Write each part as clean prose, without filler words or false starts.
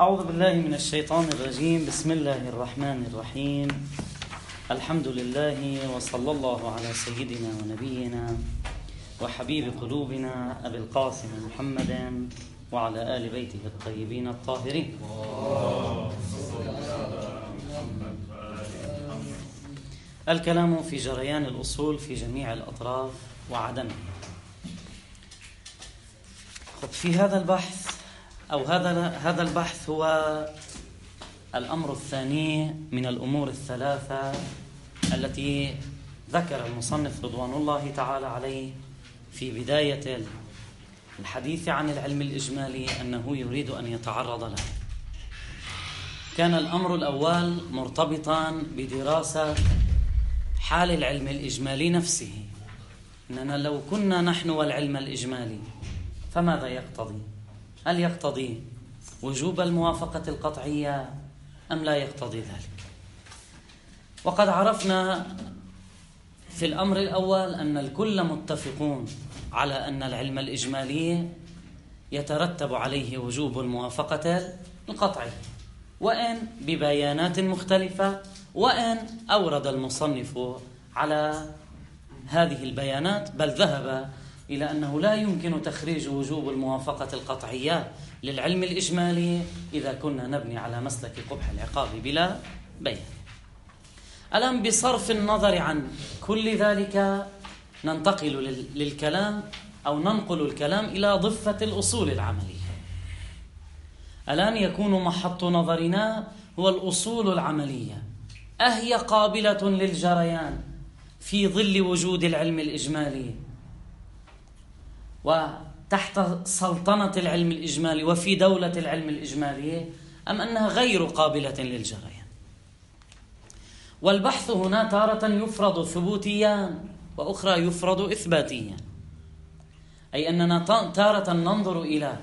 أعوذ بالله من الشيطان الرجيم. بسم الله الرحمن الرحيم. الحمد لله وصلى الله على سيدنا ونبينا وحبيب قلوبنا أبي القاسم محمد وعلى آل بيته الطيبين الطاهرين. الكلام في جريان الأصول في جميع الأطراف وعدمه. في هذا البحث أو هذا البحث هو الأمر الثاني من الأمور الثلاثة التي ذكر المصنف رضوان الله تعالى عليه في بداية الحديث عن العلم الإجمالي أنه يريد أن يتعرض له. كان الأمر الأول مرتبطا بدراسة حال العلم الإجمالي نفسه، أننا لو كنا نحن والعلم الإجمالي فماذا يقتضي؟ هل يقتضي وجوب الموافقة القطعية أم لا يقتضي ذلك؟ وقد عرفنا في الأمر الأول أن الكل متفقون على أن العلم الإجمالي يترتب عليه وجوب الموافقة القطعية، وإن ببيانات مختلفة، وإن أورد المصنف على هذه البيانات بل ذهب إلى أنه لا يمكن تخريج وجوب الموافقة القطعية للعلم الإجمالي إذا كنا نبني على مسلك قبح العقاب بلا بيان. الآن بصرف النظر عن كل ذلك ننتقل للكلام أو ننقل الكلام إلى ضفة الأصول العملية. الآن يكون محط نظرنا هو الأصول العملية، أهي قابلة للجريان في ظل وجود العلم الإجمالي وتحت سلطنة العلم الإجمالي وفي دولة العلم الإجمالي، أم أنها غير قابلة للجريان؟ والبحث هنا تارة يفرض ثبوتيا وأخرى يفرض إثباتيا، أي أننا تارة ننظر إلى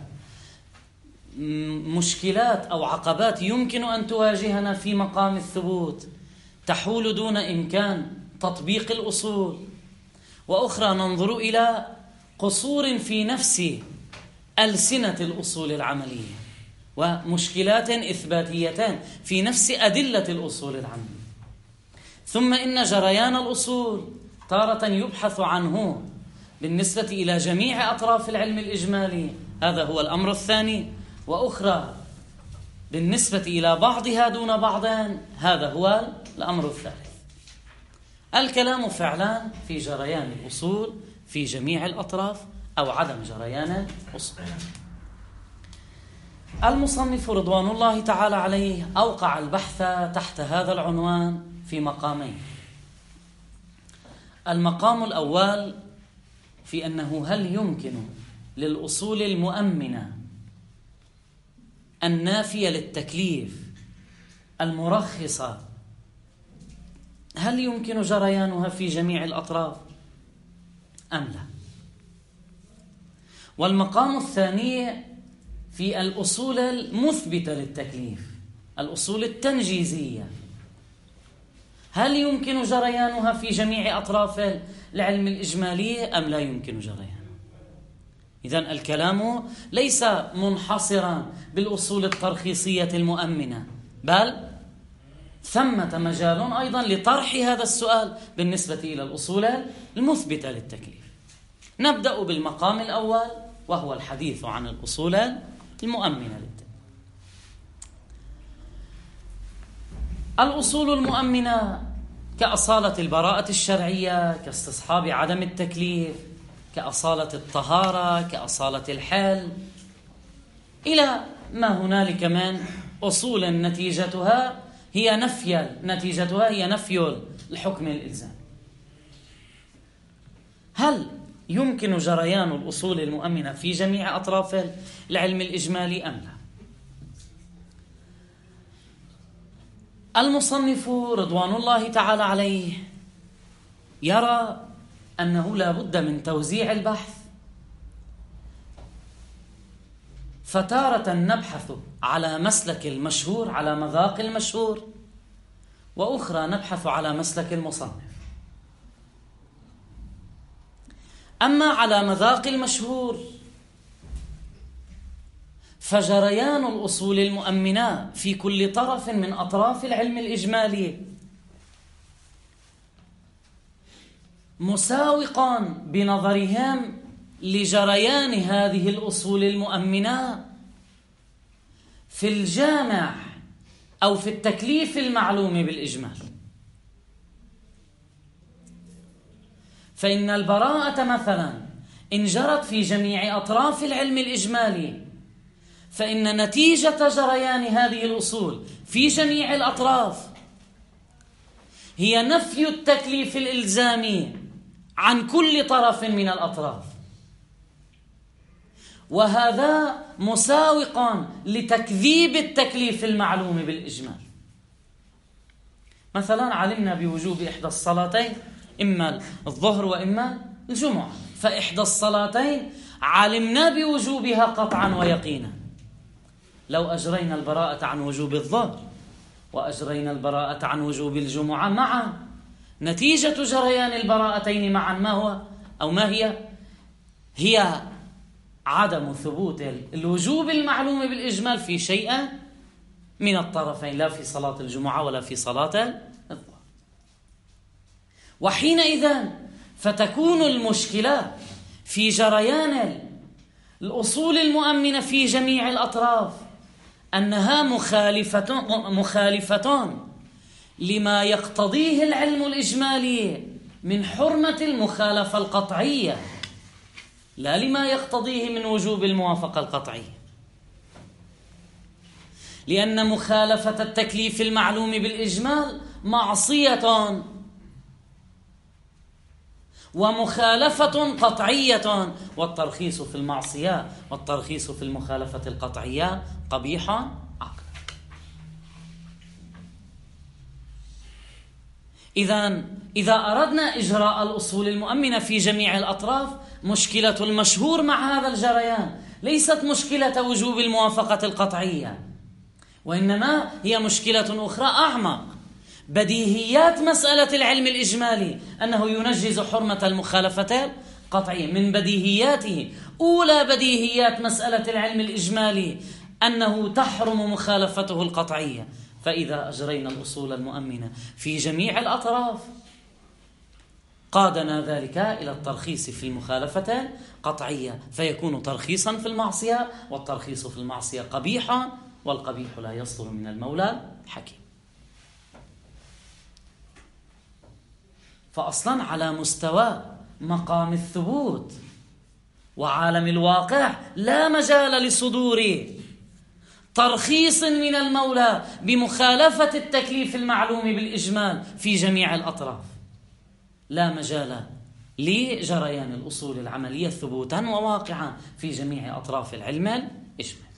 مشكلات أو عقبات يمكن أن تواجهنا في مقام الثبوت تحول دون إمكان تطبيق الأصول، وأخرى ننظر إلى قصور في نفس ألسنة الأصول العملية ومشكلات إثباتيتان في نفس أدلة الأصول العملية. ثم إن جريان الأصول تارة يبحث عنه بالنسبة إلى جميع أطراف العلم الإجمالي، هذا هو الأمر الثاني، وأخرى بالنسبة إلى بعضها دون بعض، هذا هو الأمر الثالث. الكلام فعلا في جريان الأصول في جميع الأطراف أو عدم جريان الأصول. المصنف رضوان الله تعالى عليه أوقع البحث تحت هذا العنوان في مقامين. المقام الأول في أنه هل يمكن للأصول المؤمنة النافية للتكليف المرخصة، هل يمكن جريانها في جميع الأطراف أم لا؟ والمقام الثاني في الأصول المثبتة للتكليف، الأصول التنجيزية، هل يمكن جريانها في جميع أطراف العلم الإجمالي أم لا يمكن جريانها؟ إذن الكلام ليس منحصرا بالأصول الترخيصية المؤمنة، بل ثمة مجال أيضا لطرح هذا السؤال بالنسبة إلى الأصول المثبتة للتكليف. نبدأ بالمقام الأول وهو الحديث عن الأصول المؤمنة للتكليف. الأصول المؤمنة كأصالة البراءة الشرعية، كاستصحاب عدم التكليف، كأصالة الطهارة، كأصالة الحل، إلى ما هنالك من أصول نتيجتها هي نفي الحكم الإلزامي. هل يمكن جريان الأصول المؤمنة في جميع أطراف العلم الإجمالي أم لا؟ المصنف رضوان الله تعالى عليه يرى أنه لا بد من توزيع البحث، فتارة نبحث على مسلك المشهور على مذاق المشهور، وأخرى نبحث على مسلك المصنف. أما على مذاق المشهور فجريان الأصول المؤمنة في كل طرف من أطراف العلم الإجمالي مساوقا بنظرهم لجريان هذه الأصول المؤمنة في الجامع أو في التكليف المعلوم بالإجمال. فإن البراءة مثلا إن جرت في جميع أطراف العلم الإجمالي فإن نتيجة جريان هذه الأصول في جميع الأطراف هي نفي التكليف الإلزامي عن كل طرف من الأطراف، وهذا مساوق لتكذيب التكليف المعلوم بالإجمال. مثلا علمنا بوجوب إحدى الصلاتين إما الظهر وإما الجمعة، فإحدى الصلاتين علمنا بوجوبها قطعا ويقينا. لو أجرينا البراءة عن وجوب الظهر وأجرينا البراءة عن وجوب الجمعة معا، نتيجة جريان البراءتين معا ما هو أو ما هي؟ هي عدم ثبوت الوجوب المعلوم بالإجمال في شيء من الطرفين، لا في صلاة الجمعة ولا في صلاة الظهر. وحينئذ فتكون المشكلة في جريان الأصول المؤمنة في جميع الأطراف أنها مخالفة لما يقتضيه العلم الإجمالي من حرمة المخالفة القطعية، لا لما يقتضيه من وجوب الموافقة القطعية، لأن مخالفة التكليف المعلوم بالإجمال معصية ومخالفة قطعية، والترخيص في المعصية والترخيص في المخالفة القطعية قبيح عقلا. إذا أردنا إجراء الأصول المؤمنة في جميع الأطراف، مشكلة المشهور مع هذا الجريان ليست مشكلة وجوب الموافقة القطعية، وإنما هي مشكلة أخرى أعمق. بديهيات مسألة العلم الإجمالي أنه ينجز حرمة المخالفة القطعية، من بديهياته أولى بديهيات مسألة العلم الإجمالي أنه تحرم مخالفته القطعية. فإذا أجرينا الأصول المؤمنة في جميع الأطراف قادنا ذلك إلى الترخيص في المخالفة القطعية، فيكون ترخيصا في المعصية، والترخيص في المعصية قبيحا، والقبيح لا يصدر من المولى الحكيم. فأصلا على مستوى مقام الثبوت وعالم الواقع لا مجال لصدور ترخيص من المولى بمخالفة التكليف المعلوم بالإجمال في جميع الأطراف، لا مجال لجريان الأصول العملية ثبوتا وواقعا في جميع أطراف العلم الإجمالي.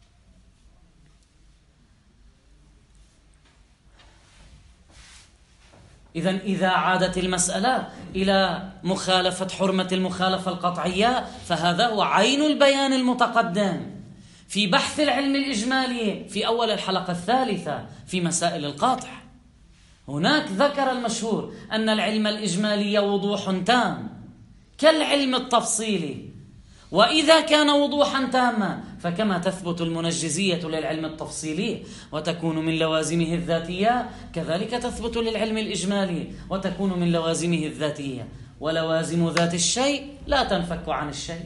إذا عادت المسألة إلى مخالفة حرمة المخالفة القطعية، فهذا هو عين البيان المتقدم في بحث العلم الإجمالي في أول الحلقة الثالثة في مسائل القطع. هناك ذكر المشهور أن العلم الإجمالي وضوح تام كالعلم التفصيلي، وإذا كان وضوحا تاما فكما تثبت المنجزية للعلم التفصيلي وتكون من لوازمه الذاتية، كذلك تثبت للعلم الإجمالي وتكون من لوازمه الذاتية، ولوازم ذات الشيء لا تنفك عن الشيء.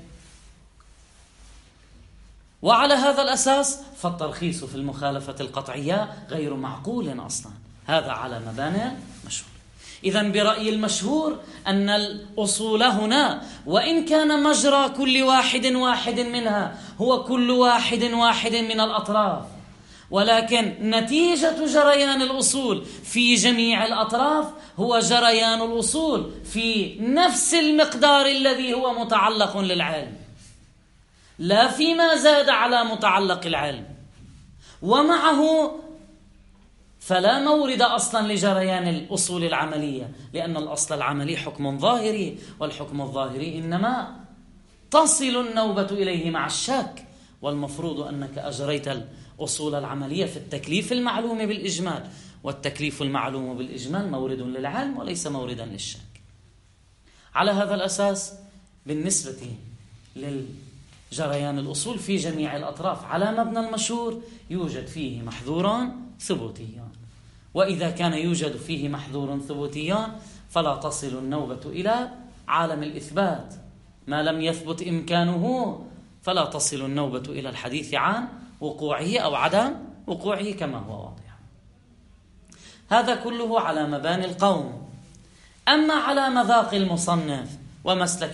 وعلى هذا الأساس فالترخيص في المخالفة القطعية غير معقول أصلا، هذا على مبانى مشهور. إذن برأي المشهور أن الأصول هنا وإن كان مجرى كل واحد منها هو كل واحد من الأطراف، ولكن نتيجة جريان الأصول في جميع الأطراف هو جريان الأصول في نفس المقدار الذي هو متعلق للعلم، لا فيما زاد على متعلق العلم. ومعه فلا مورد أصلا لجريان الأصول العملية، لأن الأصل العملي حكم ظاهري، والحكم الظاهري إنما تصل النوبة إليه مع الشك، والمفروض أنك أجريت الأصول العملية في التكليف المعلوم بالإجمال، والتكليف المعلوم بالإجمال مورد للعلم وليس موردا للشك. على هذا الأساس بالنسبة جريان الأصول في جميع الأطراف على مبنى المشهور يوجد فيه محظور ثبوتي، وإذا كان يوجد فيه محظور ثبوتي فلا تصل النوبة إلى عالم الإثبات. ما لم يثبت إمكانه فلا تصل النوبة إلى الحديث عن وقوعه أو عدم وقوعه كما هو واضح. هذا كله على مباني القوم. أما على مذاق المصنف ومسلك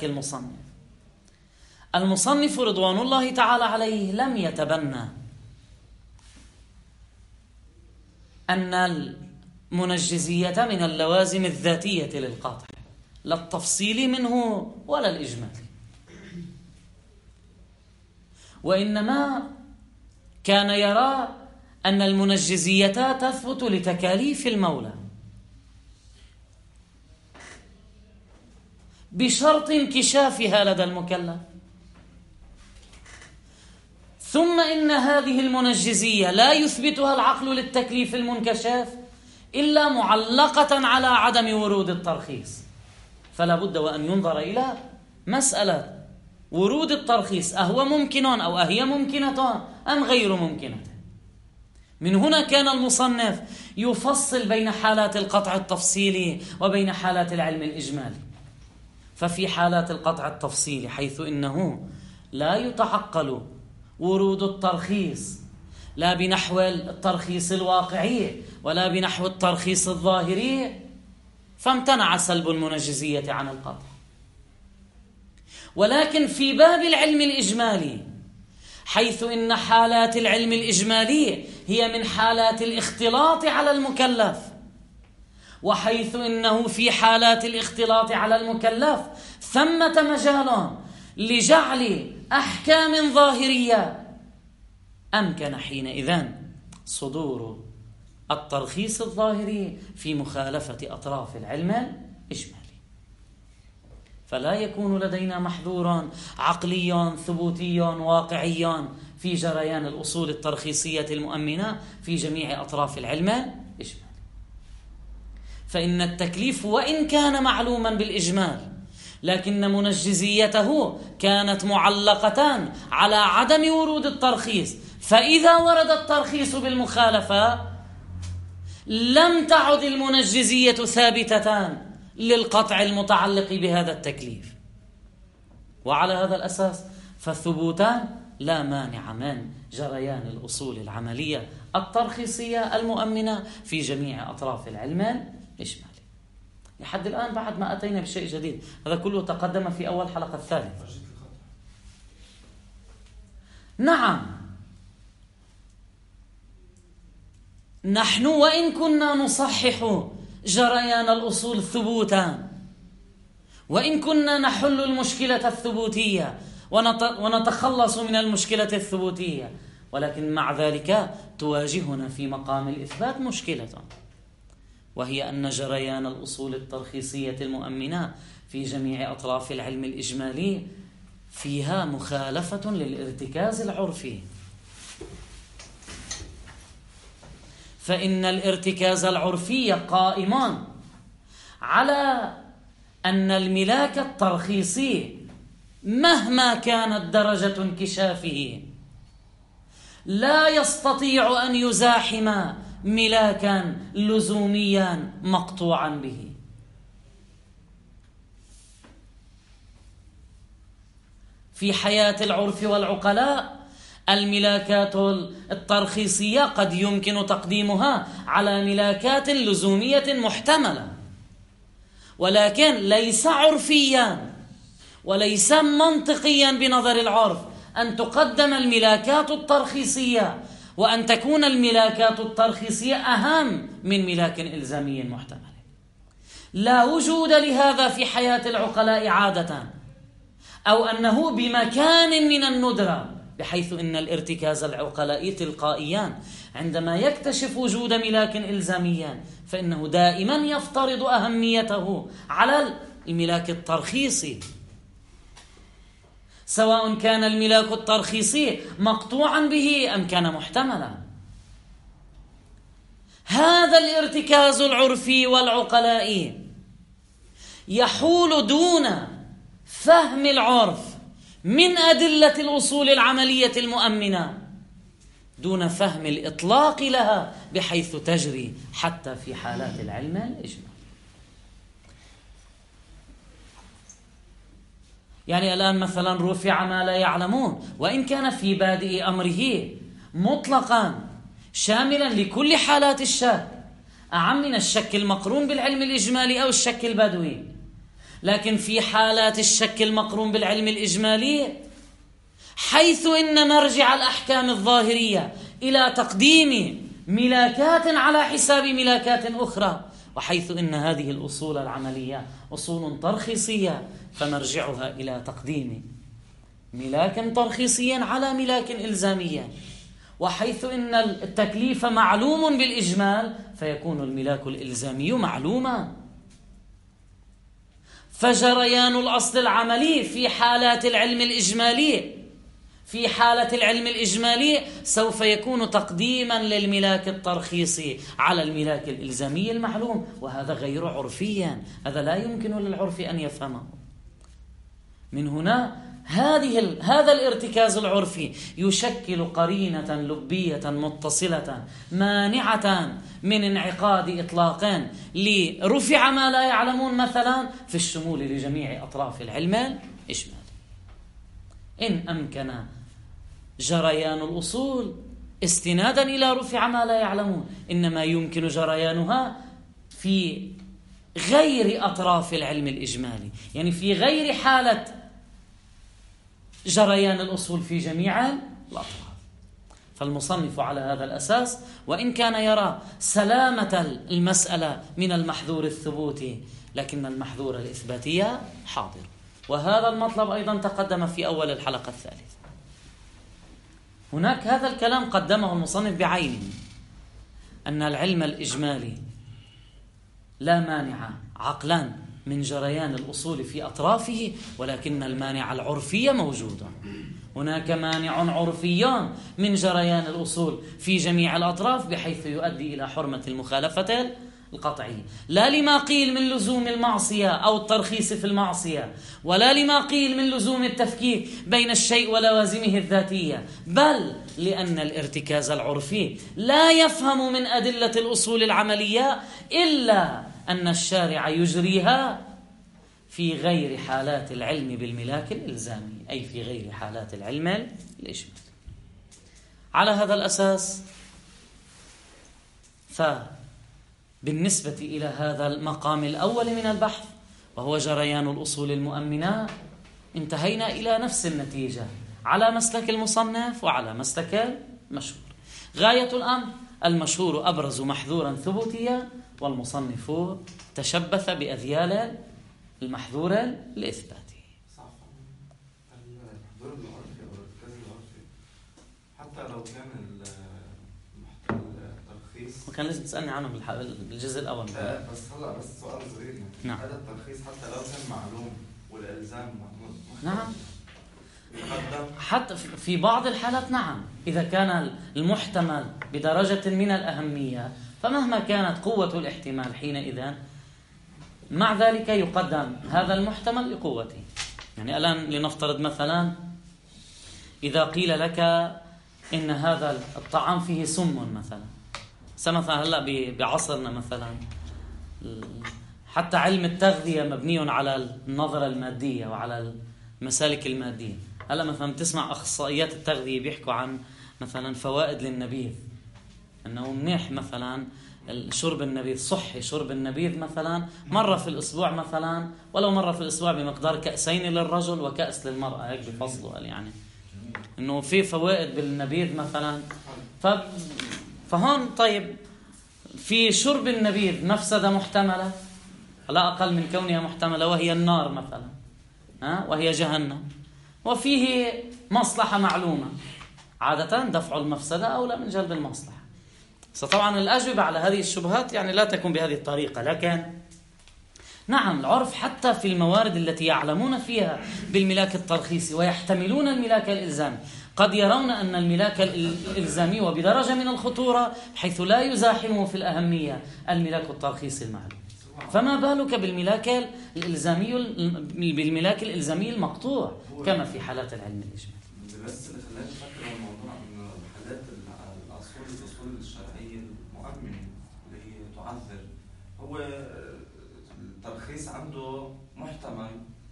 المصنف رضوان الله تعالى عليه لم يتبنى أن المنجزية من اللوازم الذاتية للقاطع، لا التفصيل منه ولا الإجمالي، وإنما كان يرى أن المنجزية تثبت لتكاليف المولى بشرط انكشافها لدى المكلف، ثم إن هذه المنجزية لا يثبتها العقل للتكليف المنكشف إلا معلقة على عدم ورود الترخيص، فلا بد وأن ينظر إلى مسألة ورود الترخيص، أهو ممكن أو أهي ممكنة أم غير ممكنة. من هنا كان المصنف يفصل بين حالات القطع التفصيلي وبين حالات العلم الإجمالي. ففي حالات القطع التفصيلي حيث إنه لا يتعقل ورود الترخيص لا بنحو الترخيص الواقعي ولا بنحو الترخيص الظاهري، فامتنع سلب المنجزية عن القطع. ولكن في باب العلم الإجمالي حيث إن حالات العلم الإجمالي هي من حالات الاختلاط على المكلف، وحيث إنه في حالات الاختلاط على المكلف ثمة مجال لجعل أحكام ظاهرية، أمكن حينئذ صدور الترخيص الظاهري في مخالفة أطراف العلم الإجمالي. فلا يكون لدينا محظورا عقليا ثبوتيا واقعيا في جريان الأصول الترخيصية المؤمنة في جميع أطراف العلم الإجمالي. فإن التكليف وإن كان معلوما بالإجمال لكن منجزيته كانت معلقة على عدم ورود الترخيص، فإذا ورد الترخيص بالمخالفة لم تعد المنجزية ثابتة للقطع المتعلق بهذا التكليف. وعلى هذا الأساس فالثبوتان لا مانع من جريان الأصول العملية الترخيصية المؤمنة في جميع أطراف العلم الإجمالي. لحد الآن بعد ما أتينا بشيء جديد، هذا كله تقدم في أول حلقة الثالثة. نعم، نحن وإن كنا نصحح جريان الأصول ثبوتا، وإن كنا نحل المشكلة الثبوتية ونتخلص من المشكلة الثبوتية، ولكن مع ذلك تواجهنا في مقام الإثبات مشكلة، وهي أن جريان الأصول الترخيصية المؤمنة في جميع أطراف العلم الإجمالي فيها مخالفة للارتكاز العرفي. فإن الارتكاز العرفي قائم على أن الملاك الترخيصي مهما كانت درجة انكشافه لا يستطيع أن يزاحم ملاكا لزوميا مقطوعا به. في حياة العرف والعقلاء الملاكات الترخيصية قد يمكن تقديمها على ملاكات لزومية محتملة، ولكن ليس عرفيا وليس منطقيا بنظر العرف أن تقدم الملاكات الترخيصية وأن تكون الملاكات الترخيصية أهم من ملاك إلزامي محتمل. لا وجود لهذا في حياة العقلاء عادة، أو أنه بمكان من الندرة، بحيث أن الارتكاز العقلائي تلقائيا عندما يكتشف وجود ملاك إلزاميا فإنه دائما يفترض أهميته على الملاك الترخيصي، سواء كان الملاك الترخيصي مقطوعا به أم كان محتملا. هذا الارتكاز العرفي والعقلائي يحول دون فهم العرف من أدلة الأصول العملية المؤمنة دون فهم الإطلاق لها بحيث تجري حتى في حالات العلم الإجمالي. يعني الآن مثلا رفع ما لا يعلمون، وإن كان في بادئ أمره مطلقا شاملا لكل حالات الشك، أعم من الشك المقرون بالعلم الإجمالي أو الشك البدوي، لكن في حالات الشك المقرون بالعلم الإجمالي حيث إن مرجع الأحكام الظاهرية إلى تقديم ملاكات على حساب ملاكات أخرى، وحيث إن هذه الأصول العملية أصول ترخيصية فمرجعها إلى تقديم ملاك ترخيصي على ملاك إلزامي، وحيث إن التكليف معلوم بالإجمال فيكون الملاك الإلزامي معلوما. فجريان الأصل العملي في حالات العلم الإجمالي، في حالة العلم الإجمالي سوف يكون تقديما للملاك الترخيصي على الملاك الإلزامي المعلوم، وهذا غير عرفيا، هذا لا يمكن للعرف أن يفهمه. من هنا هذا الارتكاز العرفي يشكل قرينة لبية متصلة مانعة من انعقاد إطلاق لرفع ما لا يعلمون مثلا في الشمول لجميع أطراف العلم الإجمالي. إن أمكن جريان الأصول استنادا إلى رفع ما لا يعلمون، إنما يمكن جريانها في غير أطراف العلم الإجمالي، يعني في غير حالة جريان الأصول في جميع الأطراف. فالمصنف على هذا الأساس وإن كان يرى سلامة المسألة من المحذور الثبوتي، لكن المحذور الإثباتي حاضر. وهذا المطلب أيضا تقدم في أول الحلقة الثالثة. هناك هذا الكلام قدمه المصنف بعينه، أن العلم الإجمالي لا مانع عقلا من جريان الأصول في أطرافه، ولكن المانع العرفي موجود. هناك مانع عرفي من جريان الأصول في جميع الأطراف بحيث يؤدي إلى حرمة المخالفة القطعية، لا لما قيل من لزوم المعصية أو الترخيص في المعصية، ولا لما قيل من لزوم التفكيك بين الشيء ولوازمه الذاتية، بل لأن الارتكاز العرفي لا يفهم من أدلة الأصول العملية إلا أن الشارع يجريها في غير حالات العلم بالملاك الإلزامي، أي في غير حالات العلم الإجمالي. على هذا الأساس بالنسبة إلى هذا المقام الأول من البحث وهو جريان الأصول المؤمنة، انتهينا إلى نفس النتيجة على مسلك المصنف وعلى مسلك المشهور. غاية الأمر المشهور أبرز محذورا ثبوتيا، والمصنف تشبث بأذيال المحذور الإثباتي. المحذور العرفي أو الارتكاز العرفي حتى لو كان الترخيص، وكان لازم تسألني عنه بالجزء الأول. بس هلا بس سؤال صغير يعني. نعم. هذا الترخيص حتى لو كان معلوم والإلزام نعم. حتى في بعض الحالات نعم، إذا كان المحتمل بدرجة من الأهمية فمهما كانت قوة الاحتمال حينئذ مع ذلك يقدم هذا المحتمل لقوته. يعني الآن لنفترض مثلا إذا قيل لك إن هذا الطعام فيه سم مثلا هلا بعصرنا مثلا حتى علم التغذية مبني على النظرة المادية وعلى المسالك المادية. هلا مثلا تسمع أخصائيات التغذية بيحكوا عن مثلا فوائد للنبيذ، أنه منيح مثلا شرب النبيذ، صحي شرب النبيذ مثلا مرة في الأسبوع مثلا، ولو مرة في الأسبوع بمقدار كأسين للرجل وكأس للمرأة، هيك بفصلوا يعني إنه في فوائد بالنبيذ مثلا. فهون طيب في شرب النبيذ مفسدة محتملة لا أقل من كونها محتملة، وهي النار مثلا، وهي جهنم، وفيه مصلحة معلومة، عادة دفع المفسدة أولى من جلب المصلحة. طبعا الأجوبة على هذه الشبهات يعني لا تكون بهذه الطريقة، لكن نعم العرف حتى في الموارد التي يعلمون فيها بالملاك الترخيصي ويحتملون الملاك الإلزامي قد يرون أن الملاك الإلزامي وبدرجة من الخطورة حيث لا يزاحمه في الأهمية الملاك الترخيصي المعلوم. فما بالك بالملاك الإلزامي المقطوع كما في حالات العلم الإجمالي. بس اللي خلاني أفكر الموضوع إنه حالات الأصول الشرعية المؤمنة اللي هي تعذر، هو الترخيص عنده محتمل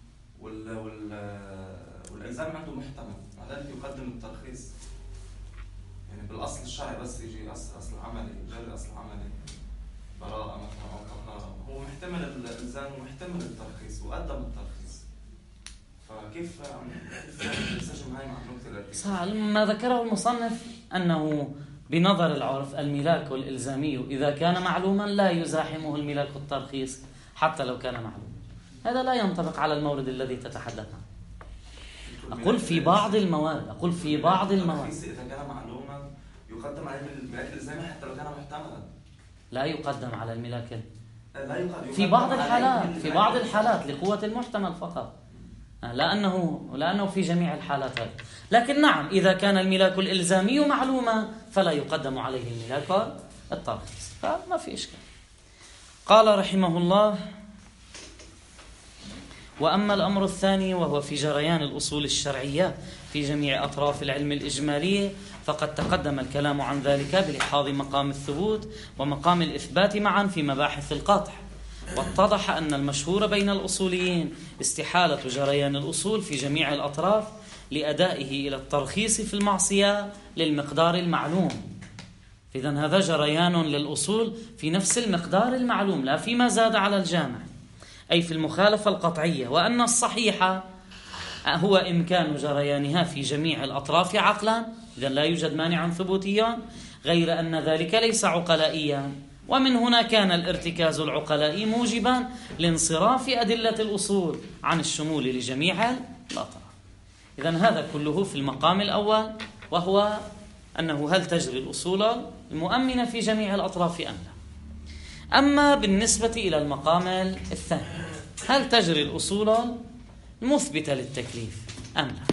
والإلزام عنده محتمل، مع ذلك يقدم الترخيص. يعني بالأصل الشرعي بس يجي أصل عملي، جري أصل عملي، براءة مثلا أو كفارة، هو محتمل الإلزام ومحتمل الترخيص وقدم الترخيص. فكيف ينسجم هاي مع نقطة الارتكاز؟ ما ذكره المصنف أنه بنظر العرف الملاك الإلزامي إذا كان معلوما لا يزاحمه الملاك الترخيص حتى لو كان معلوما. هذا لا ينطبق على المورد الذي تتحدث عنه. أقول في بعض الموارد إذا كان معلوما يقدم عليه الملاك الإلزامي حتى لو كان محتملا. لا يقدم على الملاك لا يقدم في بعض الحالات لقوة المحتمل فقط، لأنه في جميع الحالات هذه. لكن نعم، إذا كان الملاك الإلزامي معلوما فلا يقدم عليه الملاك الترخيص، فما في إشكال. قال رحمه الله: وأما الأمر الثاني وهو في جريان الأصول الشرعية في جميع أطراف العلم الإجمالي، فقد تقدم الكلام عن ذلك بلحاظ مقام الثبوت ومقام الإثبات معا في مباحث القطع. واتضح أن المشهور بين الأصوليين استحالة جريان الأصول في جميع الأطراف لأدائه إلى الترخيص في المعصية للمقدار المعلوم. إذن هذا جريان للأصول في نفس المقدار المعلوم، لا فيما زاد على الجامع، أي في المخالفة القطعية. وأن الصحيح هو إمكان جريانها في جميع الأطراف عقلا، إذن لا يوجد مانع ثبوتي، غير أن ذلك ليس عقلائيا. ومن هنا كان الارتكاز العقلائي موجبا لانصراف أدلة الأصول عن الشمول لجميع الأطراف. إذن هذا كله في المقام الأول، وهو أنه هل تجري الأصول المؤمنة في جميع الأطراف أم لا. أما بالنسبة إلى المقام الثاني، هل تجري الأصول المثبتة للتكليف أم لا؟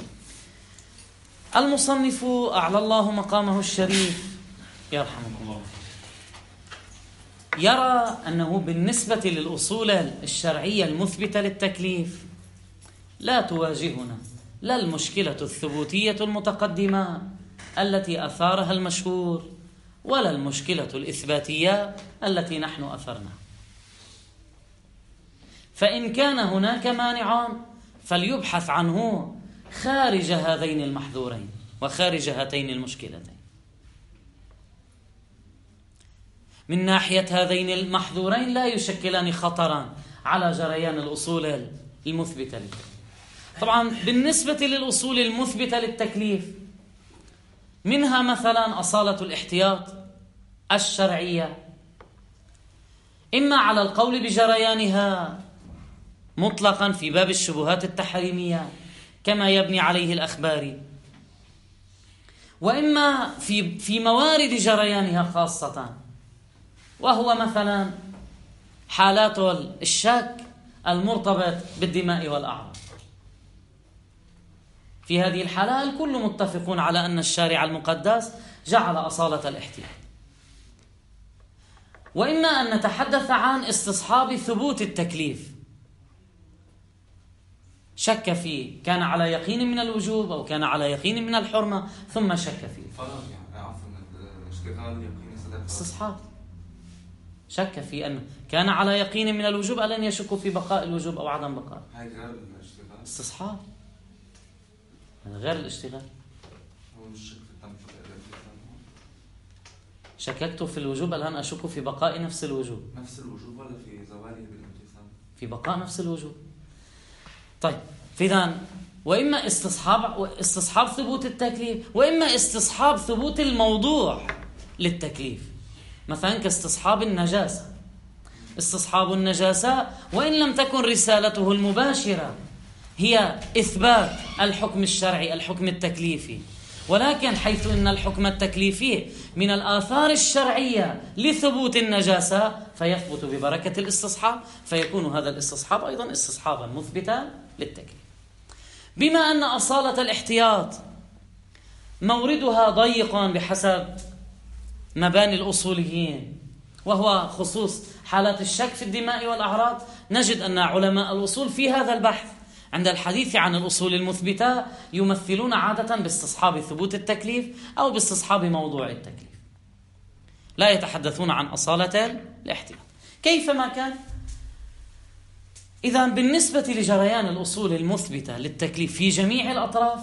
المصنف أعلى الله مقامه الشريف يرحمكم الله يرى أنه بالنسبة للأصول الشرعية المثبتة للتكليف لا تواجهنا لا المشكلة الثبوتية المتقدمة التي أثارها المشهور، ولا المشكلة الإثباتية التي نحن أثرنا. فإن كان هناك مانع فليبحث عنه خارج هذين المحظورين وخارج هاتين المشكلتين. من ناحية هذين المحظورين لا يشكلان خطرا على جريان الأصول المثبتة للتكليف. طبعا بالنسبة للأصول المثبتة للتكليف منها مثلا أصالة الاحتياط الشرعية، إما على القول بجريانها مطلقا في باب الشبهات التحريمية كما يبني عليه الأخباري، وإما في موارد جريانها خاصة، وهو مثلا حالات الشك المرتبط بالدماء والأعراض. في هذه الحالة الكل متفقون على أن الشارع المقدس جعل أصالة الاحتياط. وإما أن نتحدث عن استصحاب ثبوت التكليف، شك فيه، كان على يقين من الوجوب أو كان على يقين من الحرمة ثم شك فيه، استصحاب، شك في أنه كان على يقين من الوجوب ألن يشك في بقاء الوجوب أو عدم بقاء، استصحاب غير الاشتغال. شككت في الوجوب الآن أشك في بقاء نفس الوجوب. نفس الوجوب ولا في زواله بالامتثال؟ في بقاء نفس الوجوب. طيب، فإذن وإما استصحاب ثبوت التكليف، وإما استصحاب ثبوت الموضوع للتكليف، مثلا كاستصحاب النجاسة. استصحاب النجاسة وإن لم تكن رسالته المباشرة هي إثبات الحكم الشرعي الحكم التكليفي، ولكن حيث أن الحكم التكليفي من الآثار الشرعية لثبوت النجاسة فيثبت ببركة الاستصحاب، فيكون هذا الاستصحاب أيضا استصحابا مثبتا للتكليف. بما أن أصالة الاحتياط موردها ضيق بحسب مباني الأصوليين، وهو خصوص حالات الشك في الدماء والأعراض، نجد أن علماء الأصول في هذا البحث عند الحديث عن الأصول المثبتة يمثلون عادة باستصحاب ثبوت التكليف أو باستصحاب موضوع التكليف، لا يتحدثون عن أصالة الاحتمال. كيفما كان، إذن بالنسبة لجريان الأصول المثبتة للتكليف في جميع الأطراف،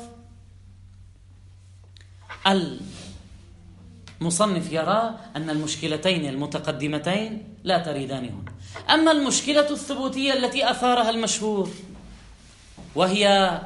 المصنف يرى أن المشكلتين المتقدمتين لا تريدان هنا. أما المشكلة الثبوتية التي أثارها المشهور، وهي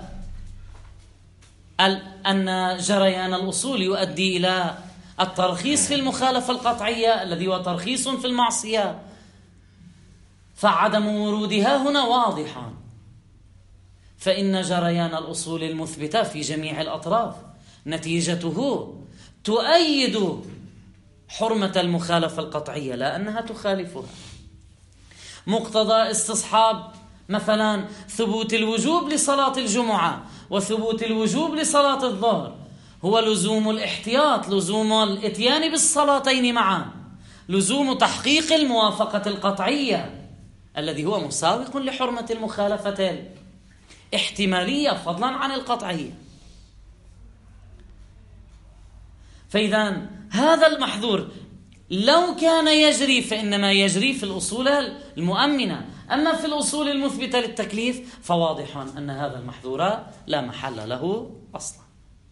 أن جريان الأصول يؤدي إلى الترخيص في المخالفة القطعية الذي هو ترخيص في المعصية، فعدم ورودها هنا واضحا، فإن جريان الأصول المثبتة في جميع الأطراف نتيجته تؤيد حرمة المخالفة القطعية لا أنها تخالفها. مقتضى استصحاب مثلا ثبوت الوجوب لصلاة الجمعة وثبوت الوجوب لصلاة الظهر هو لزوم الاحتياط، لزوم الاتيان بالصلاتين معا، لزوم تحقيق الموافقة القطعية الذي هو مساوق لحرمة المخالفة الاحتمالية فضلا عن القطعية. فإذا هذا المحظور لو كان يجري فإنما يجري في الأصول المؤمنة، أما في الأصول المثبتة للتكليف فواضح أن هذا المحظور لا محل له أصلا.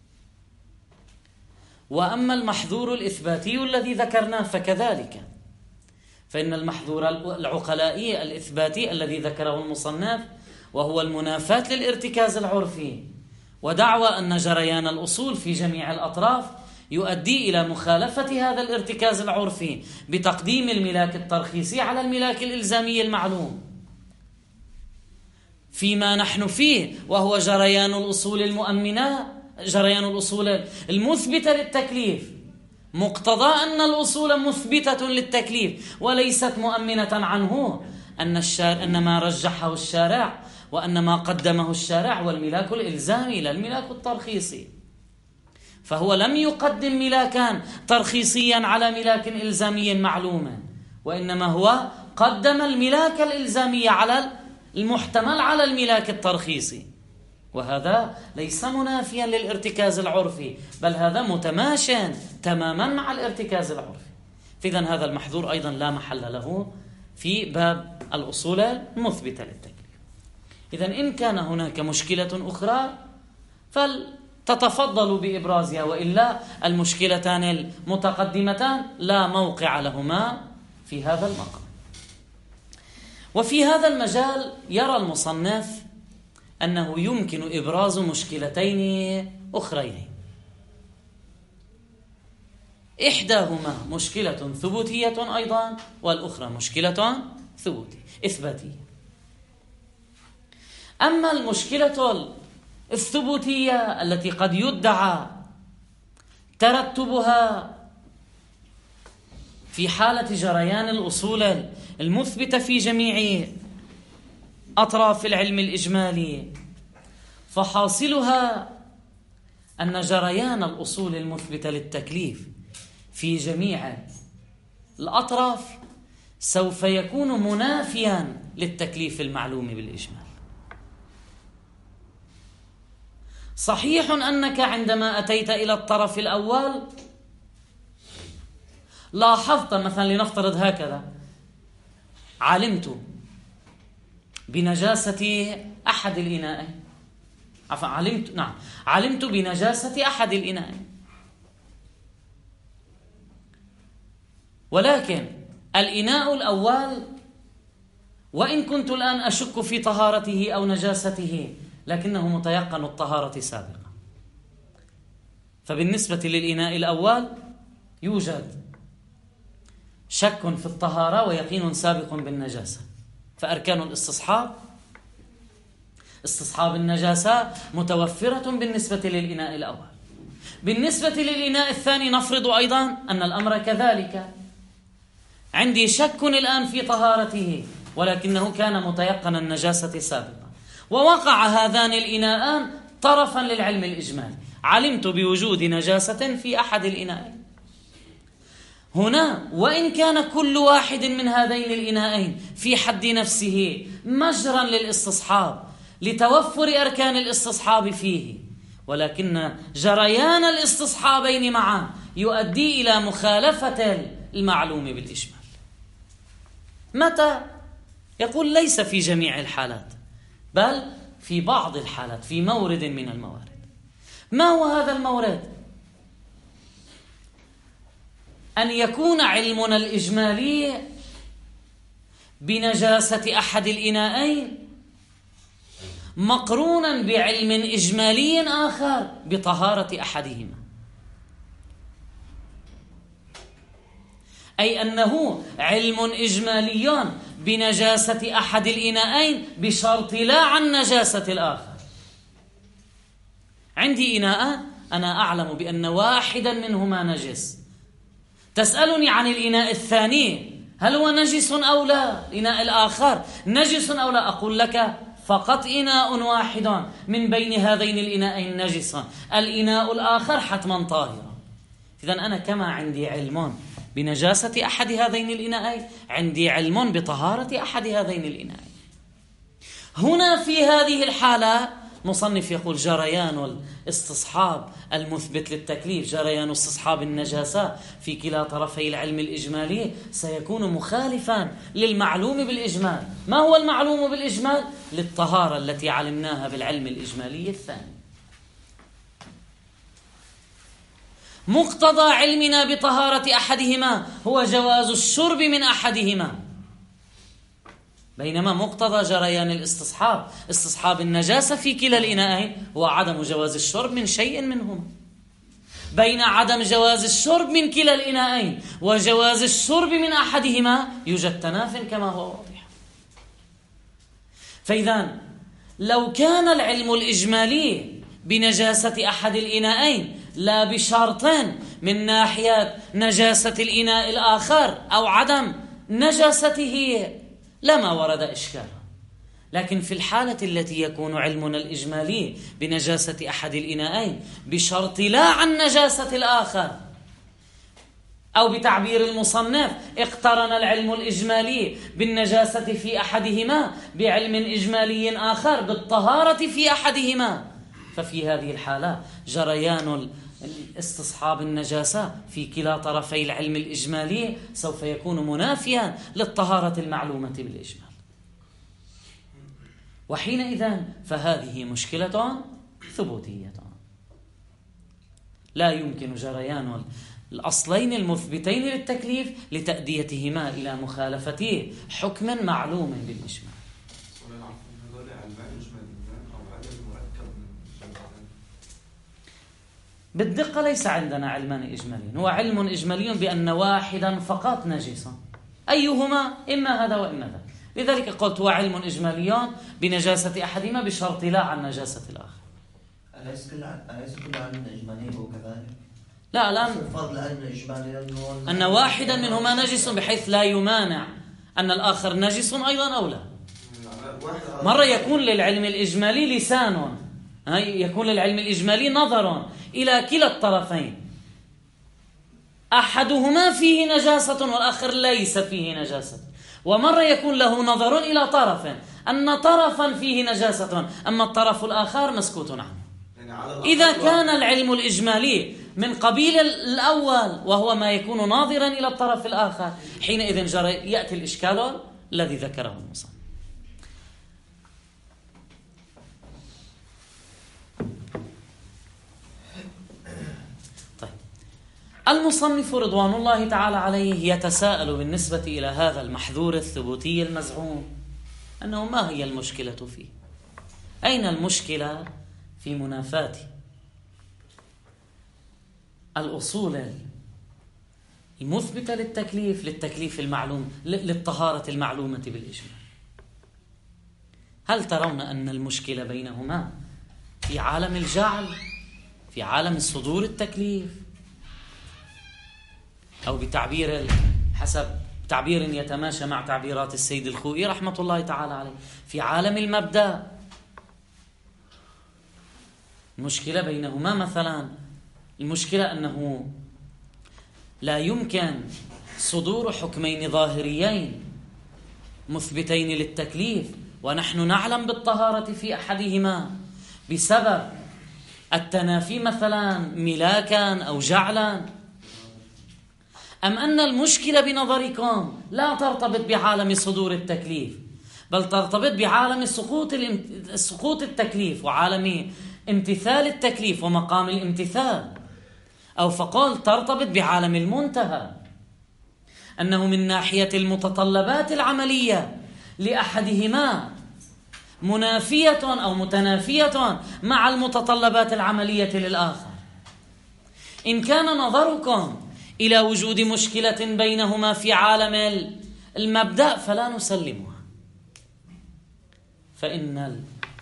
وأما المحظور الإثباتي الذي ذكرناه فكذلك، فإن المحظور العقلائي الإثباتي الذي ذكره المصنف وهو المنافاة للارتكاز العرفي، ودعوى أن جريان الأصول في جميع الأطراف يؤدي إلى مخالفة هذا الارتكاز العرفي بتقديم الملاك الترخيصي على الملاك الإلزامي المعلوم فيما نحن فيه، وهو جريان الأصول المؤمنة، جريان الأصول المثبتة للتكليف. مقتضى أن الأصول مثبتة للتكليف وليست مؤمنة عنه أن ما رجحه الشارع وأن ما قدمه الشارع والملاك الإلزامي لا الملاك الترخيصي، فهو لم يقدم ملاكان ترخيصيا على ملاك إلزامي معلوما، وإنما هو قدم الملاك الإلزامي على المحتمل على الملاك الترخيصي، وهذا ليس منافيا للارتكاز العرفي، بل هذا متماشيا تماما مع الارتكاز العرفي. فإذا هذا المحظور أيضا لا محل له في باب الأصول المثبتة للتكليف. إذا إن كان هناك مشكلة أخرى فلتتفضلوا بإبرازها، وإلا المشكلتان المتقدمتان لا موقع لهما في هذا المقام. وفي هذا المجال يرى المصنف أنه يمكن إبراز مشكلتين أخرين، إحداهما مشكلة ثبوتية أيضا، والأخرى مشكلة إثباتية. أما المشكلة الثبوتية التي قد يدعى ترتبها في حالة جريان الأصول المثبتة في جميع أطراف العلم الإجمالي، فحاصلها أن جريان الأصول المثبتة للتكليف في جميع الأطراف سوف يكون منافيا للتكليف المعلوم بالإجمال. صحيح أنك عندما أتيت إلى الطرف الأول لاحظت مثلا، لنفترض هكذا، علمت بنجاسة أحد الإناءين، علمت بنجاسة أحد الإناءين، ولكن الإناء الأول وإن كنت الآن أشك في طهارته أو نجاسته لكنه متيقن الطهارة سابقا، فبالنسبة للإناء الأول يوجد شك في الطهارة ويقين سابق بالنجاسة، فأركان الاستصحاب استصحاب النجاسة متوفرة بالنسبة للإناء الأول. بالنسبة للإناء الثاني نفرض أيضا أن الأمر كذلك، عندي شك الآن في طهارته ولكنه كان متيقن النجاسة سابقا، ووقع هذان الإناءان طرفا للعلم الإجمالي، علمت بوجود نجاسة في أحد الإناءين، هنا وإن كان كل واحد من هذين الإناءين في حد نفسه مجرا للاستصحاب لتوفر أركان الاستصحاب فيه، ولكن جريان الاستصحابين معا يؤدي إلى مخالفة المعلوم بالإجمال. متى؟ يقول ليس في جميع الحالات، بل في بعض الحالات، في مورد من الموارد. ما هو هذا المورد؟ أن يكون علمنا الإجمالي بنجاسة أحد الإناءين مقرونا بعلم إجمالي آخر بطهارة أحدهما، أي أنه علم إجمالي بنجاسة أحد الإناءين بشرط لا عن نجاسة الآخر. عندي إناء أنا أعلم بأن واحدا منهما نجس، تسألني عن الإناء الثاني هل هو نجس أو لا، الإناء الآخر نجس أو لا، أقول لك فقط إناء واحد من بين هذين الإناءين نجس، الإناء الآخر حتما طاهرا. إذن أنا كما عندي علم بنجاسة أحد هذين الإناءين عندي علم بطهارة أحد هذين الإناءين. هنا في هذه الحالة مصنف يقول جريان الاستصحاب المثبت للتكليف، جريان استصحاب النجاسة في كلا طرفي العلم الإجمالي سيكون مخالفا للمعلوم بالإجمال. ما هو المعلوم بالإجمال؟ للطهارة التي علمناها بالعلم الإجمالي الثاني. مقتضى علمنا بطهارة أحدهما هو جواز الشرب من أحدهما، بينما مقتضى جريان الاستصحاب استصحاب النجاسة في كلا الإناءين هو عدم جواز الشرب من شيء منهما. بين عدم جواز الشرب من كلا الإناءين وجواز الشرب من أحدهما يوجد تناف كما هو واضح. فإذا لو كان العلم الإجمالي بنجاسة أحد الإناءين لا بشرط من ناحية نجاسة الإناء الآخر أو عدم نجاسته لما ورد إشكال، لكن في الحالة التي يكون علمنا الإجمالي بنجاسة أحد الإناءين بشرط لا عن نجاسة الآخر، أو بتعبير المصنف اقترن العلم الإجمالي بالنجاسة في أحدهما بعلم إجمالي آخر بالطهارة في أحدهما، ففي هذه الحالة جريان استصحاب النجاسة في كلا طرفي العلم الإجمالي سوف يكون منافيا للطهارة المعلومة بالإجمال، وحينئذ فهذه مشكلة ثبوتية. لا يمكن جريان الأصلين المثبتين للتكليف لتأديتهما إلى مخالفة حكم معلوم بالإجمال. بالدقة ليس عندنا علمان إجماليين، هو علم إجمالي بأن واحدا فقط نجس، أيهما إما هذا وإما ذاك. لذلك قلت هو علم إجمالي بنجاسة أحدهما بشرط لا عن نجاسة الآخر. أليس كل علم إجمالي هو كذلك؟ لا، الآن الفضل علم إجمالي أن واحدا منهما نجس بحيث لا يمانع أن الآخر نجس أيضا أو لا. مرة يكون للعلم الإجمالي لسان، يكون للعلم الإجمالي نظر إلى كلا الطرفين، أحدهما فيه نجاسة والآخر ليس فيه نجاسة، ومرة يكون له نظر إلى طرف أن طرفا فيه نجاسة أما الطرف الآخر مسكوت عنه. إذا كان العلم الإجمالي من قبيل الأول وهو ما يكون ناظرا إلى الطرف الآخر حينئذ يأتي الإشكال الذي ذكره المصنف. المصنف رضوان الله تعالى عليه يتساءل بالنسبة إلى هذا المحذور الثبوتي المزعوم أنه ما هي المشكلة فيه؟ أين المشكلة في منافاة الأصول المثبتة للتكليف المعلوم للطهارة المعلومة بالإجمال؟ هل ترون أن المشكلة بينهما في عالم الجعل، في عالم صدور التكليف، أو بتعبير حسب تعبير يتماشى مع تعبيرات السيد الخوئي رحمة الله تعالى عليه في عالم المبدأ؟ المشكلة بينهما مثلا المشكلة أنه لا يمكن صدور حكمين ظاهريين مثبتين للتكليف ونحن نعلم بالطهارة في أحدهما بسبب التنافي مثلا ملاكا أو جعلا، أم أن المشكلة بنظركم لا ترتبط بعالم صدور التكليف بل ترتبط بعالم سقوط التكليف وعالم امتثال التكليف ومقام الامتثال، أو فقال ترتبط بعالم المنتهى، أنه من ناحية المتطلبات العملية لأحدهما منافية أو متنافية مع المتطلبات العملية للآخر. إن كان نظركم إلى وجود مشكلة بينهما في عالم المبدأ فلا نسلمها، فإن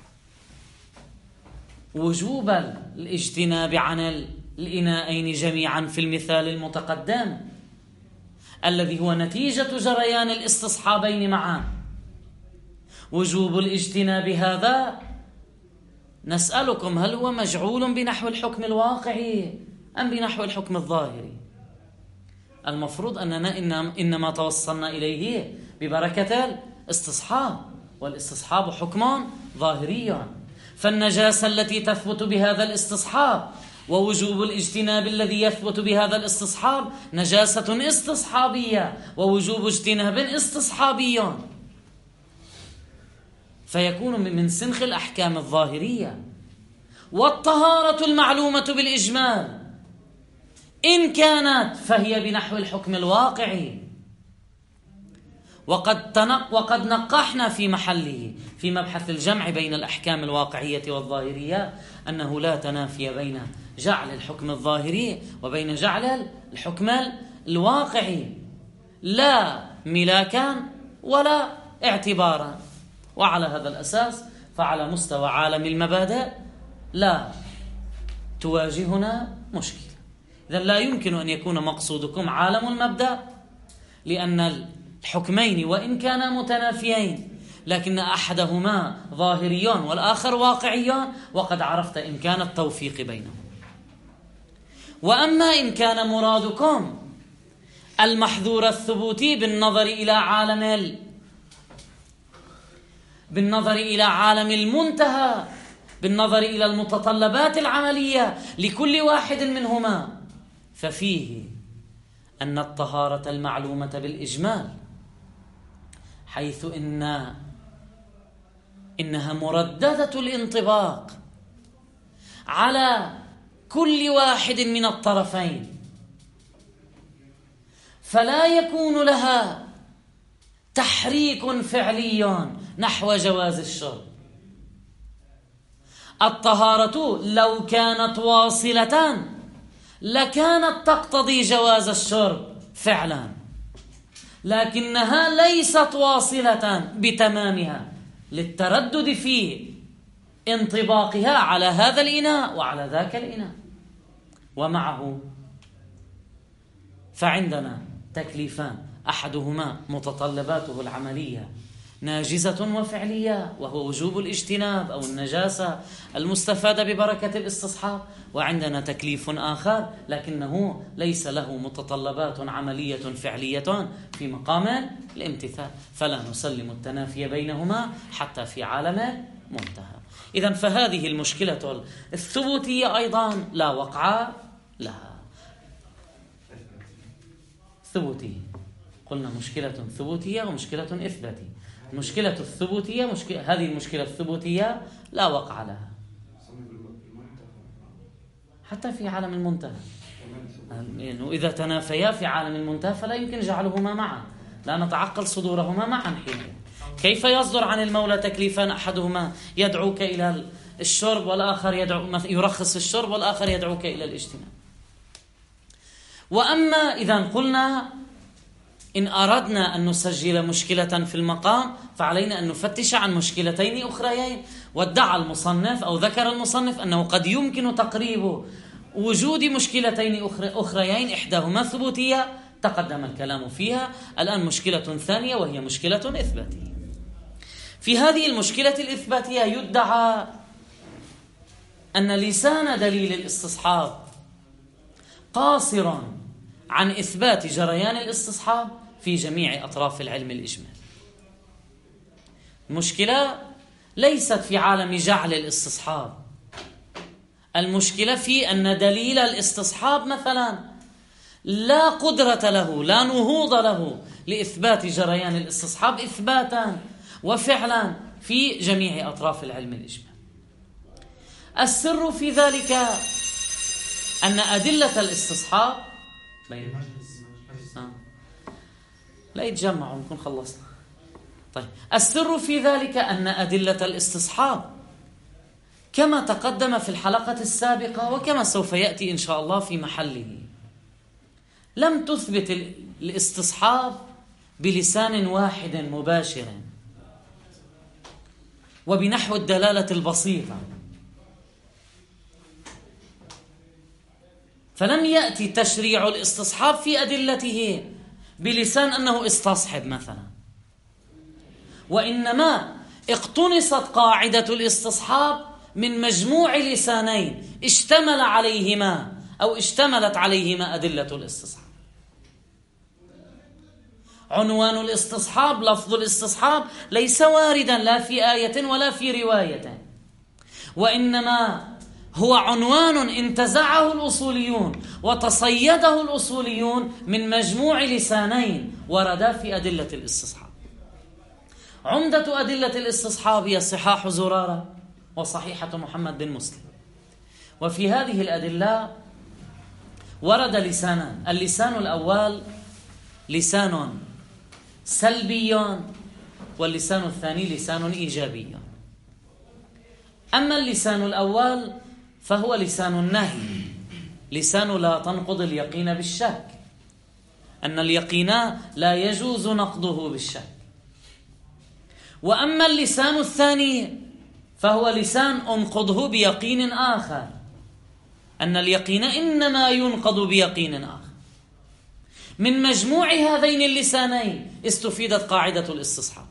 وجوب الاجتناب عن الإناءين جميعا في المثال المتقدم الذي هو نتيجة جريان الاستصحابين معا، وجوب الاجتناب هذا نسألكم هل هو مجعول بنحو الحكم الواقعي أم بنحو الحكم الظاهري؟ المفروض أننا إنما توصلنا إليه ببركة الاستصحاب، والاستصحاب حكم ظاهري، فالنجاسة التي تثبت بهذا الاستصحاب ووجوب الاجتناب الذي يثبت بهذا الاستصحاب نجاسة استصحابية ووجوب اجتناب استصحابي، فيكون من سنخ الأحكام الظاهرية. والطهارة المعلومة بالإجمال إن كانت فهي بنحو الحكم الواقعي، وقد نقحنا في محله في مبحث الجمع بين الأحكام الواقعية والظاهرية أنه لا تنافي بين جعل الحكم الظاهري وبين جعل الحكم الواقعي، لا ملاكا ولا اعتبارا. وعلى هذا الأساس فعلى مستوى عالم المبادئ لا تواجهنا مشكلة. إذن لا يمكن أن يكون مقصودكم عالم المبدأ، لأن الحكمين وإن كانا متنافيين لكن أحدهما ظاهريان والآخر واقعيان، وقد عرفت إمكان التوفيق بينهم. وأما إن كان مرادكم المحذور الثبوتي بالنظر إلى عالم المنتهى، بالنظر إلى المتطلبات العملية لكل واحد منهما، ففيه أن الطهارة المعلومة بالإجمال حيث إنها مرددة الانطباق على كل واحد من الطرفين، فلا يكون لها تحريك فعلي نحو جواز الشرب. الطهارة لو كانت واصلة لكانت تقتضي جواز الشرب فعلا، لكنها ليست واصلة بتمامها للتردد في انطباقها على هذا الإناء وعلى ذاك الإناء. ومعه فعندنا تكليفان، أحدهما متطلباته العملية ناجزة وفعلية وهو وجوب الاجتناب أو النجاسة المستفادة ببركة الاستصحاب، وعندنا تكليف آخر لكنه ليس له متطلبات عملية فعلية في مقام الامتثال، فلا نسلم التنافي بينهما حتى في عالم منتهى. إذن فهذه المشكلة الثبوتية أيضا لا وقع لها. ثبوتية قلنا مشكلة ثبوتية ومشكلة إثباتية. المشكلة الثبوتية هذه المشكلة الثبوتية لا وقع لها حتى في عالم المنتهى، يعني إذا تنافيا في عالم المنتهى فلا يمكن جعلهما معا، لا نتعقل صدورهما معا حينئذ. كيف يصدر عن المولى تكليفان أحدهما يدعوك إلى الشرب والآخر يرخص الشرب والآخر يدعوك إلى الاجتناب؟ وأما إذا قلنا إن أردنا أن نسجل مشكلة في المقام فعلينا أن نفتش عن مشكلتين أخريين، وادعى المصنف أو ذكر المصنف أنه قد يمكن تقريب وجود مشكلتين أخريين، إحداهما ثبوتية تقدم الكلام فيها، الآن مشكلة ثانية وهي مشكلة إثباتية. في هذه المشكلة الإثباتية يدعى أن لسان دليل الاستصحاب قاصر عن إثبات جريان الاستصحاب في جميع أطراف العلم الإجمالي. المشكلة ليست في عالم جعل الاستصحاب، المشكلة في أن دليل الاستصحاب مثلا لا قدرة له، لا نهوض له لإثبات جريان الاستصحاب إثباتا وفعلا في جميع أطراف العلم الإجمالي. السر في ذلك أن أدلة الاستصحاب لا يتجمعوا نكون خلصنا. طيب، السر في ذلك أن أدلة الاستصحاب كما تقدم في الحلقة السابقة وكما سوف يأتي إن شاء الله في محله، لم تثبت الاستصحاب بلسان واحد مباشر وبنحو الدلالة البسيطة، فلم يأتي تشريع الاستصحاب في أدلته بلسان أنه استصحب مثلا، وإنما اقتنصت قاعدة الاستصحاب من مجموع لسانين اشتملت عليهما أدلة الاستصحاب. عنوان الاستصحاب، لفظ الاستصحاب ليس واردا لا في آية ولا في رواية، وإنما هو عنوان انتزعه الأصوليون وتصيده الأصوليون من مجموع لسانين وردا في أدلة الاستصحاب. عمدة أدلة الاستصحاب هي صحاح زرارة وصحيحة محمد بن مسلم، وفي هذه الأدلة ورد لسانان. اللسان الأول لسان سلبي، واللسان الثاني لسان إيجابي. أما اللسان الأول فهو لسان النهي، لسان لا تنقض اليقين بالشك، أن اليقين لا يجوز نقضه بالشك. وأما اللسان الثاني فهو لسان أنقضه بيقين آخر، أن اليقين إنما ينقض بيقين آخر. من مجموع هذين اللسانين استفيدت قاعدة الاستصحاب.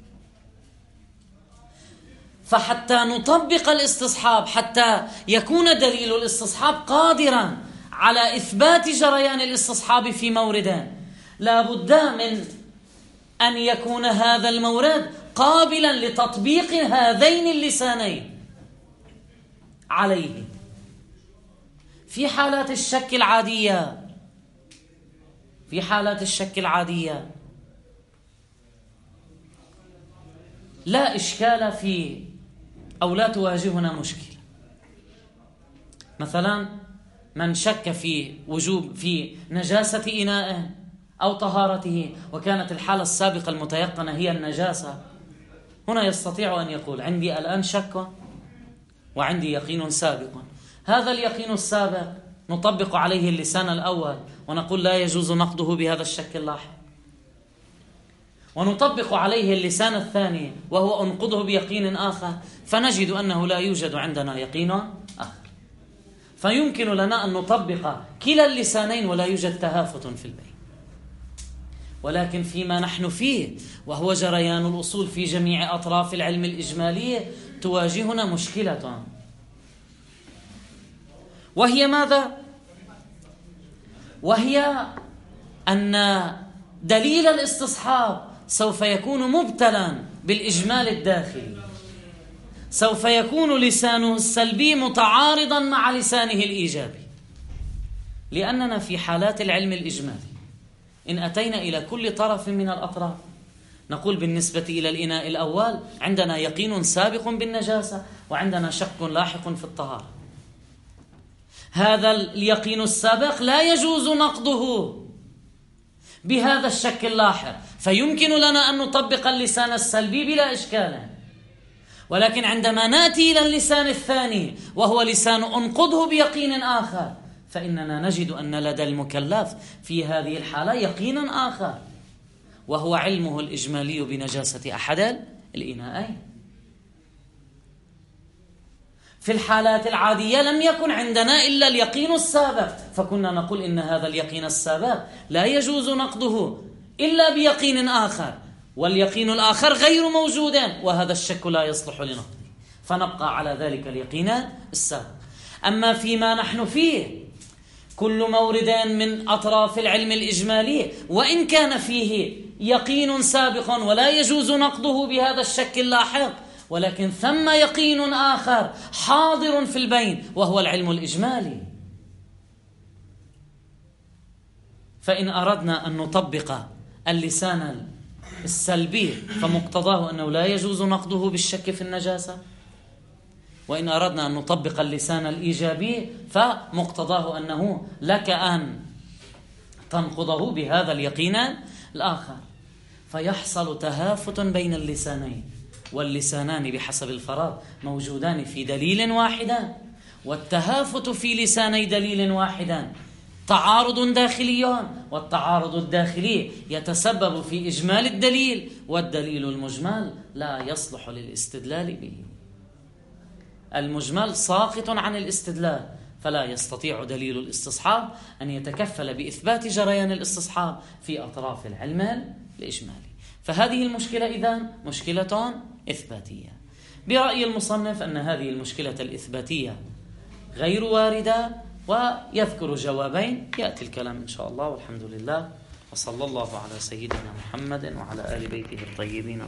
فحتى نطبق الاستصحاب، حتى يكون دليل الاستصحاب قادرا على إثبات جريان الاستصحاب في موردان، لا بد من أن يكون هذا المورد قابلا لتطبيق هذين اللسانين عليه. في حالات الشك العادية لا إشكال في أو لا تواجهنا مشكلة. مثلا من شك في نجاسة إناء أو طهارته، وكانت الحالة السابقة المتيقنة هي النجاسة، هنا يستطيع أن يقول عندي الآن شك وعندي يقين سابق. هذا اليقين السابق نطبق عليه اللسان الأول ونقول لا يجوز نقضه بهذا الشك اللاحق، ونطبق عليه اللسان الثاني وهو أنقضه بيقين آخر، فنجد أنه لا يوجد عندنا يقين آخر. فيمكن لنا أن نطبق كلا اللسانين ولا يوجد تهافت في البين. ولكن فيما نحن فيه وهو جريان الأصول في جميع أطراف العلم الإجمالي تواجهنا مشكلة، وهي ماذا؟ وهي أن دليل الاستصحاب سوف يكون مبتلا بالإجمال الداخلي، سوف يكون لسانه السلبي متعارضا مع لسانه الإيجابي، لأننا في حالات العلم الإجمالي إن أتينا إلى كل طرف من الأطراف نقول بالنسبة إلى الإناء الأول عندنا يقين سابق بالنجاسة وعندنا شك لاحق في الطهارة. هذا اليقين السابق لا يجوز نقضه بهذا الشك اللاحق، فيمكن لنا أن نطبق اللسان السلبي بلا إشكال. ولكن عندما نأتي إلى اللسان الثاني وهو لسان أنقضه بيقين آخر، فإننا نجد أن لدى المكلف في هذه الحالة يقينا آخر، وهو علمه الإجمالي بنجاسة أحد الإناءين. في الحالات العادية لم يكن عندنا إلا اليقين السابق، فكنا نقول إن هذا اليقين السابق لا يجوز نقضه إلا بيقين آخر، واليقين الآخر غير موجود، وهذا الشك لا يصلح لنقضه، فنبقى على ذلك اليقين السابق. أما فيما نحن فيه كل مورد من أطراف العلم الإجمالي وإن كان فيه يقين سابق ولا يجوز نقضه بهذا الشك اللاحق، ولكن ثم يقين آخر حاضر في البين وهو العلم الإجمالي. فإن أردنا أن نطبق اللسان السلبي فمقتضاه أنه لا يجوز نقضه بالشك في النجاسة، وإن أردنا أن نطبق اللسان الإيجابي فمقتضاه أنه لك أن تنقضه بهذا اليقين الآخر، فيحصل تهافت بين اللسانين، واللسانان بحسب الفراغ موجودان في دليل واحد، والتهافت في لساني دليل واحد تعارض داخلي، والتعارض الداخلي يتسبب في إجمال الدليل، والدليل المجمل لا يصلح للاستدلال به. المجمل ساقط عن الاستدلال، فلا يستطيع دليل الاستصحاب أن يتكفل بإثبات جريان الاستصحاب في أطراف العلم الإجمالي. فهذه المشكلة إذن مشكلة إثباتية. برأي المصنف أن هذه المشكلة الإثباتية غير واردة، ويذكر جوابين يأتي الكلام إن شاء الله، والحمد لله، وصلى الله على سيدنا محمد وعلى آل بيته الطيبين.